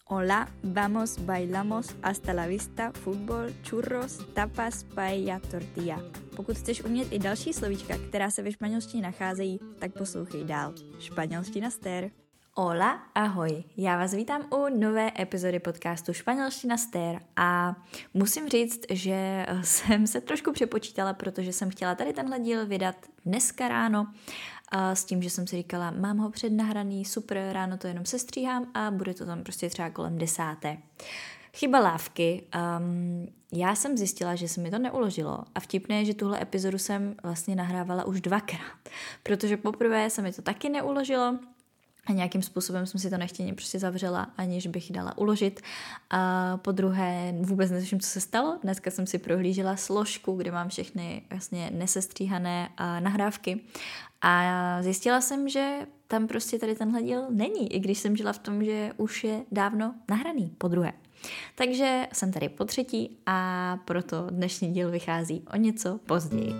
Hola, vamos, bailamos, hasta la vista, fútbol, churros, tapas, paella, tortilla. Pokud chceš umět i další slovíčka, která se ve španělštině nacházejí, tak poslouchej dál. Španělština stér. Hola, ahoj, já vás vítám u nové epizody podcastu Španělština stér a musím říct, že jsem se trošku přepočítala, protože jsem chtěla tady tenhle díl vydat dneska ráno s tím, že jsem si říkala, mám ho přednahraný, super, ráno to jenom sestříhám a bude to tam prostě třeba kolem 10. Chyba lávky. Já jsem zjistila, že se mi to neuložilo a vtipné je, že tuhle epizodu jsem vlastně nahrávala už 2krát, protože poprvé se mi to taky neuložilo a nějakým způsobem jsem si to nechtěně prostě zavřela, aniž bych dala uložit. A po druhé vůbec netuším, co se stalo. Dneska jsem si prohlížela složku, kde mám všechny vlastně nesestříhané nahrávky a zjistila jsem, že tam prostě tady tenhle díl není, i když jsem žila v tom, že už je dávno nahraný po druhé. Takže jsem tady po třetí a proto dnešní díl vychází o něco později.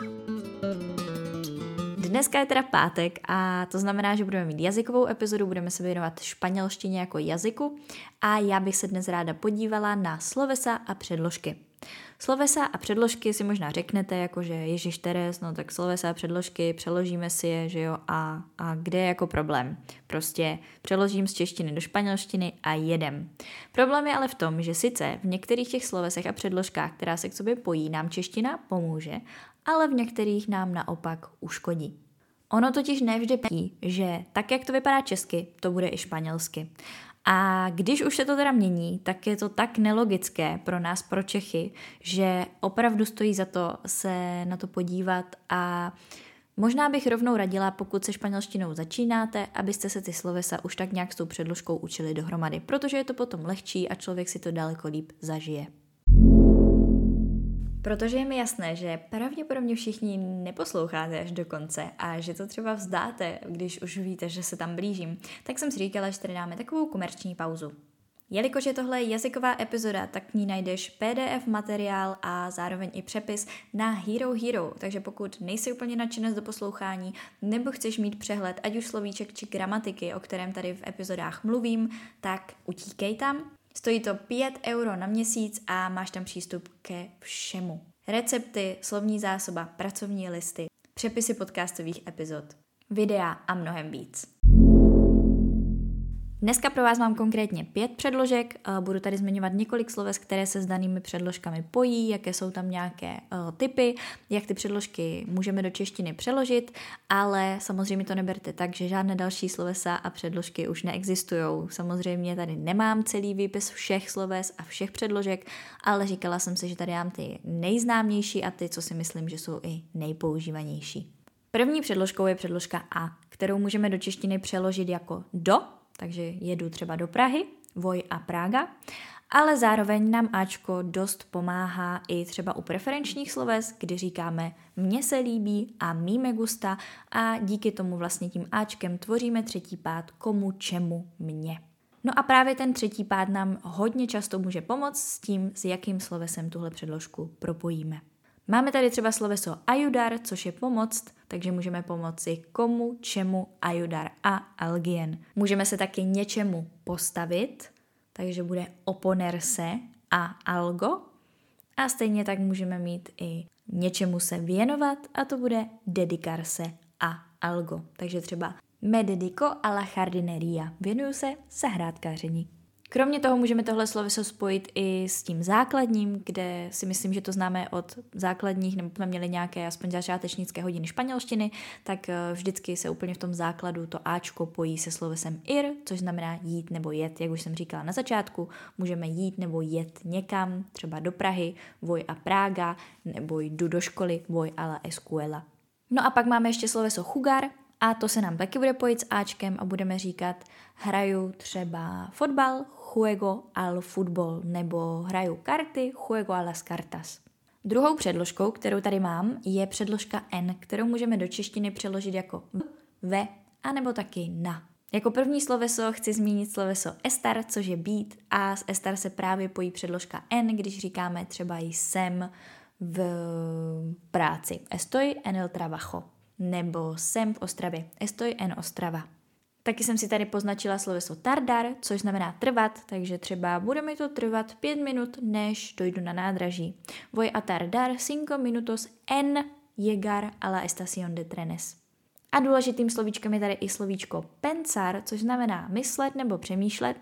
Dneska je teda pátek a to znamená, že budeme mít jazykovou epizodu, budeme se věnovat španělštině jako jazyku a já bych se dnes ráda podívala na slovesa a předložky. Slovesa a předložky si možná řeknete, jakože Ježíš Teres, no tak slovesa a předložky, přeložíme si je, že jo, a kde je jako problém? Prostě přeložím z češtiny do španělštiny a jedem. Problém je ale v tom, že sice v některých těch slovesech a předložkách, která se k sobě pojí, nám čeština pomůže, ale v některých nám naopak uškodí. Ono totiž nevždy platí, že tak, jak to vypadá česky, to bude i španělsky. A když už se to teda mění, tak je to tak nelogické pro nás, pro Čechy, že opravdu stojí za to se na to podívat a možná bych rovnou radila, pokud se španělštinou začínáte, abyste se ty slovesa už tak nějak s tou předložkou učili dohromady, protože je to potom lehčí a člověk si to daleko líp zažije. Protože je mi jasné, že pravděpodobně všichni neposloucháte až do konce a že to třeba vzdáte, když už víte, že se tam blížím, tak jsem si říkala, že tady dáme takovou komerční pauzu. Jelikož je tohle jazyková epizoda, tak k ní najdeš PDF materiál a zároveň i přepis na Hero Hero, takže pokud nejsi úplně nadšenec do poslouchání nebo chceš mít přehled ať už slovíček či gramatiky, o kterém tady v epizodách mluvím, tak utíkej tam. Stojí to 5 € na měsíc a máš tam přístup ke všemu. Recepty, slovní zásoba, pracovní listy, přepisy podcastových epizod, videa a mnohem víc. Dneska pro vás mám konkrétně 5 předložek, budu tady zmiňovat několik sloves, které se s danými předložkami pojí, jaké jsou tam nějaké typy, jak ty předložky můžeme do češtiny přeložit, ale samozřejmě to neberte tak, že žádné další slovesa a předložky už neexistují. Samozřejmě tady nemám celý výpis všech sloves a všech předložek, ale říkala jsem si, že tady mám ty nejznámější a ty, co si myslím, že jsou i nejpoužívanější. První předložkou je předložka a, kterou můžeme do češtiny přeložit jako do, takže jedu třeba do Prahy, Voj a Praga, ale zároveň nám Ačko dost pomáhá i třeba u preferenčních sloves, kdy říkáme mně se líbí a mí me gusta a díky tomu vlastně tím Ačkem tvoříme třetí pád komu, čemu, mně. No a právě ten třetí pád nám hodně často může pomoct s tím, s jakým slovesem tuhle předložku propojíme. Máme tady třeba sloveso ayudar, což je pomoct, takže můžeme pomoci komu, čemu, ayudar a alguien. Můžeme se taky něčemu postavit, takže bude oponerse a algo. A stejně tak můžeme mít i něčemu se věnovat a to bude dedicarse a algo. Takže třeba me dedico a la jardinería, věnuju se zahrádkaření. Kromě toho můžeme tohle sloveso spojit i s tím základním, kde si myslím, že to známe od základních, nebo jsme měli nějaké aspoň začátečnické hodiny španělštiny, tak vždycky se úplně v tom základu to Ačko pojí se slovesem ir, což znamená jít nebo jet. Jak už jsem říkala na začátku, můžeme jít nebo jet někam, třeba do Prahy, Voj a Praga, nebo jdu do školy, Voj a la escuela. No a pak máme ještě sloveso jugar, a to se nám taky bude pojít s Ačkem a budeme říkat hraju třeba fotbal, juego al fútbol, nebo hraju karty, juego a las cartas. Druhou předložkou, kterou tady mám, je předložka N, kterou můžeme do češtiny přeložit jako ve, anebo taky na. Jako první sloveso chci zmínit sloveso estar, což je být, a s estar se právě pojí předložka N, když říkáme třeba jsem v práci. Estoy en el trabajo. Nebo jsem v Ostravě. Estoy en Ostrava. Taky jsem si tady poznačila sloveso tardar, což znamená trvat, takže třeba bude mi to trvat 5 minut, než dojdu na nádraží. Voy a tardar 5 minutos en llegar a la estación de trenes. A důležitým slovíčkem je tady i slovíčko pensar, což znamená myslet nebo přemýšlet.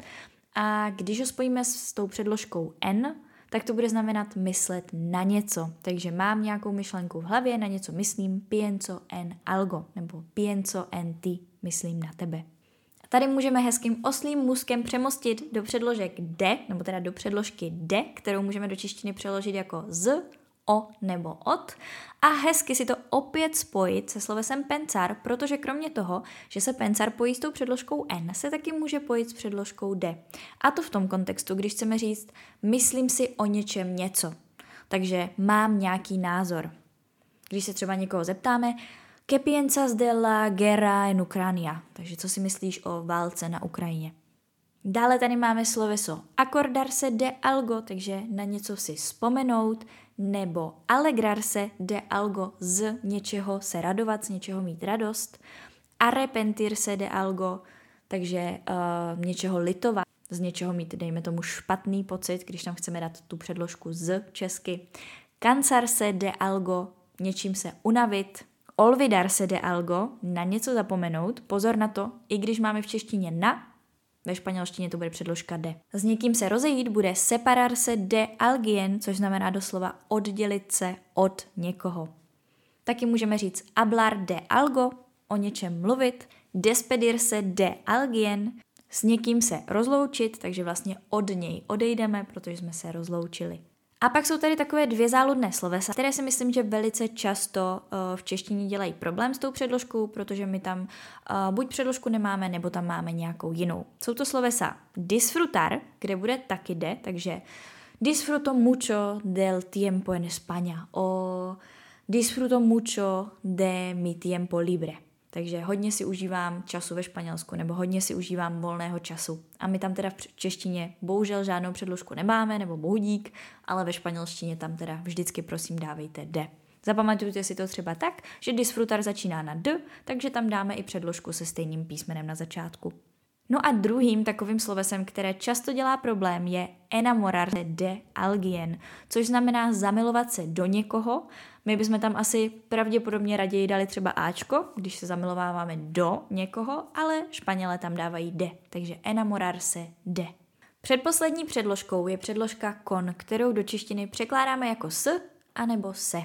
A když ho spojíme s tou předložkou en, tak to bude znamenat myslet na něco. Takže mám nějakou myšlenku v hlavě, na něco myslím, pienso en algo, nebo pienso en ti, myslím na tebe. A tady můžeme hezkým oslím můstkem přemostit do předložek de, nebo teda do předložky de, kterou můžeme do češtiny přeložit jako z, o nebo od a hezky si to opět spojit se slovesem pensar, protože kromě toho, že se pensar pojí s tou předložkou en, se taky může pojít s předložkou de. A to v tom kontextu, když chceme říct, myslím si o něčem něco. Takže mám nějaký názor. Když se třeba někoho zeptáme, ¿qué piensas de la guerra en Ucrania? Takže co si myslíš o válce na Ukrajině? Dále tady máme sloveso acordarse de algo, takže na něco si vzpomenout, nebo alegrarse de algo, z něčeho se radovat, z něčeho mít radost, arrepentirse de algo, takže něčeho litovat, z něčeho mít, dejme tomu, špatný pocit, když tam chceme dát tu předložku z česky, cansarse de algo, něčím se unavit, olvidarse de algo, na něco zapomenout, pozor na to, i když máme v češtině na, ve španělštině to bude předložka de. S někým se rozejít bude separarse de alguien, což znamená doslova oddělit se od někoho. Taky můžeme říct hablar de algo, o něčem mluvit, despedirse de alguien, s někým se rozloučit, takže vlastně od něj odejdeme, protože jsme se rozloučili. A pak jsou tady takové 2 záludné slovesa, které si myslím, že velice často v češtině dělají problém s tou předložkou, protože my tam buď předložku nemáme, nebo tam máme nějakou jinou. Jsou to slovesa disfrutar, kde bude taky de, takže disfruto mucho del tiempo en España o disfruto mucho de mi tiempo libre. Takže hodně si užívám času ve Španělsku nebo hodně si užívám volného času. A my tam teda v češtině bohužel žádnou předložku nemáme nebo bohudík, ale ve španělštině tam teda vždycky prosím dávejte de. Zapamatujte si to třeba tak, že disfrutar začíná na d, takže tam dáme i předložku se stejným písmenem na začátku. No a druhým takovým slovesem, které často dělá problém, je enamorarse de alguien, což znamená zamilovat se do někoho. My bychom tam asi pravděpodobně raději dali třeba áčko, když se zamilováváme do někoho, ale Španělé tam dávají de, takže enamorarse de. Předposlední předložkou je předložka con, kterou do češtiny překládáme jako s anebo se.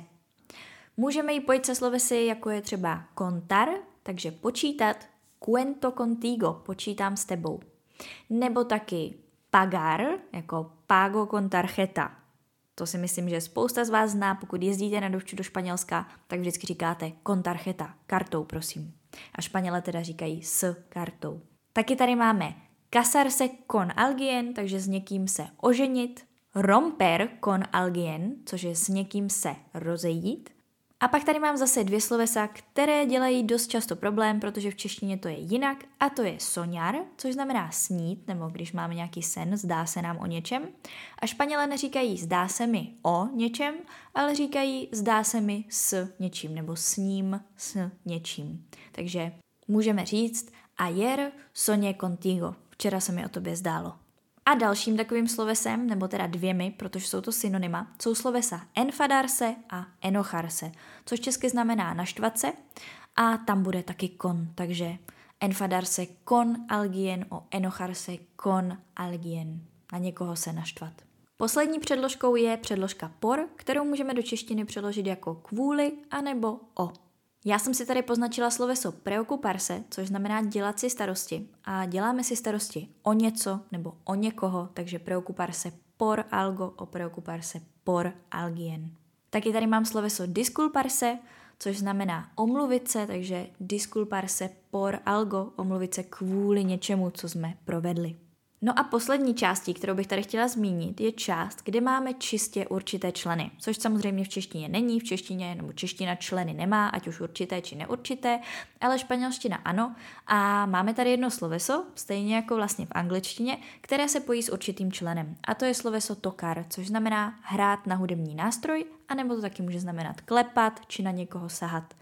Můžeme ji pojít se slovesy, jako je třeba contar, takže počítat, cuento contigo, počítám s tebou. Nebo taky pagar, jako pago con tarjeta. To si myslím, že spousta z vás zná, pokud jezdíte na dovču do Španělska, tak vždycky říkáte con tarjeta, kartou prosím. A Španělé teda říkají s kartou. Taky tady máme casarse con alguien, takže s někým se oženit, romper con alguien, což je s někým se rozejít. A pak tady mám zase 2 slovesa, které dělají dost často problém, protože v češtině to je jinak, a to je soñar, což znamená snít, nebo když máme nějaký sen, zdá se nám o něčem. A Španělé neříkají zdá se mi o něčem, ale říkají zdá se mi s něčím, nebo s ním, s něčím. Takže můžeme říct ayer soñé contigo, včera se mi o tobě zdálo. A dalším takovým slovesem, nebo teda 2, protože jsou to synonyma, jsou slovesa enfadarse a enojarse, což česky znamená naštvat se a tam bude taky con, takže enfadarse con alguien o enojarse con alguien, na někoho se naštvat. Poslední předložkou je předložka por, kterou můžeme do češtiny přeložit jako kvůli anebo o. Já jsem si tady poznačila sloveso preocuparse, což znamená dělat si starosti. A děláme si starosti o něco nebo o někoho, takže preocuparse por algo o preocuparse por alguien. Taky tady mám sloveso disculparse, což znamená omluvit se, takže disculparse por algo, omluvit se kvůli něčemu, co jsme provedli. No a poslední částí, kterou bych tady chtěla zmínit, je část, kde máme čistě určité členy, což samozřejmě v češtině není, v češtině nebo čeština členy nemá, ať už určité či neurčité, ale španělština ano a máme tady jedno sloveso, stejně jako vlastně v angličtině, které se pojí s určitým členem a to je sloveso tocar, což znamená hrát na hudební nástroj, anebo to taky může znamenat klepat či na někoho sahat.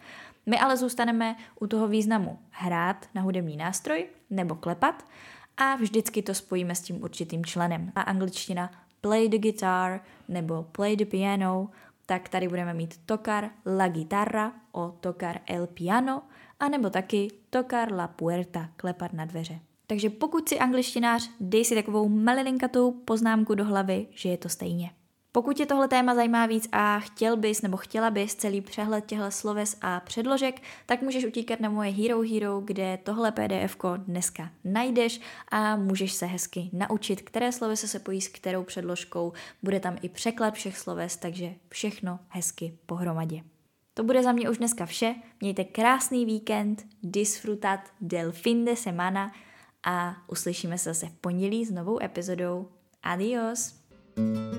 My ale zůstaneme u toho významu hrát na hudební nástroj nebo klepat a vždycky to spojíme s tím určitým členem. A angličtina play the guitar nebo play the piano, tak tady budeme mít tocar la guitarra o tocar el piano, anebo taky tocar la puerta, klepat na dveře. Takže pokud jsi angličtinář, dej si takovou malilinkatou poznámku do hlavy, že je to stejně. Pokud tě tohle téma zajímá víc a chtěl bys nebo chtěla bys celý přehled těchto sloves a předložek, tak můžeš utíkat na moje Hero, kde tohle PDF-ko dneska najdeš a můžeš se hezky naučit, které slovesa se pojí s kterou předložkou. Bude tam i překlad všech sloves, takže všechno hezky pohromadě. To bude za mě už dneska vše. Mějte krásný víkend, disfrutat del fin de semana a uslyšíme se zase v pondělí s novou epizodou. Adios!